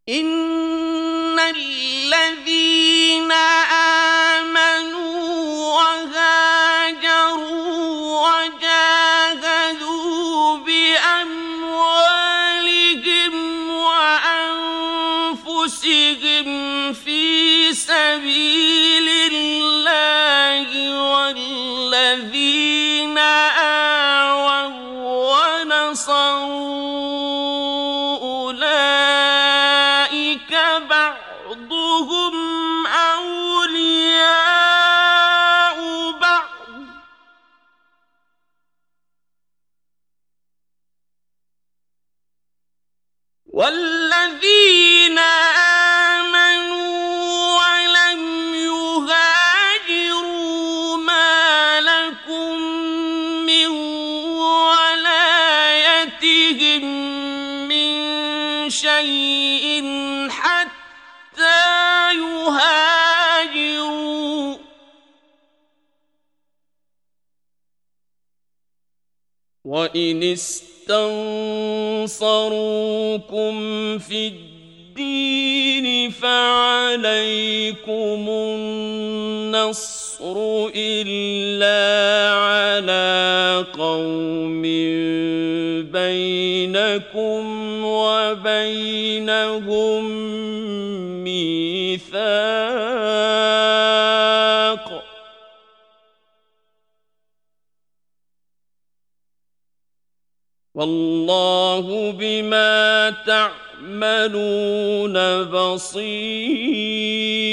إن الذين آمنوا وهاجروا وجاهدوا بأموالهم وأنفسهم في سبيل الله والذين آووا ونصروا أولئك بعضهم أولياء بعض والذين آمنوا ولم يهاجروا ما لكم من ولايتهم من شيء حتى يهاجروا وإن استنصروكم في الدين فعليكم النصر إلا على قوم بينكم وبينهم ميثاق والله بما تعملون بصير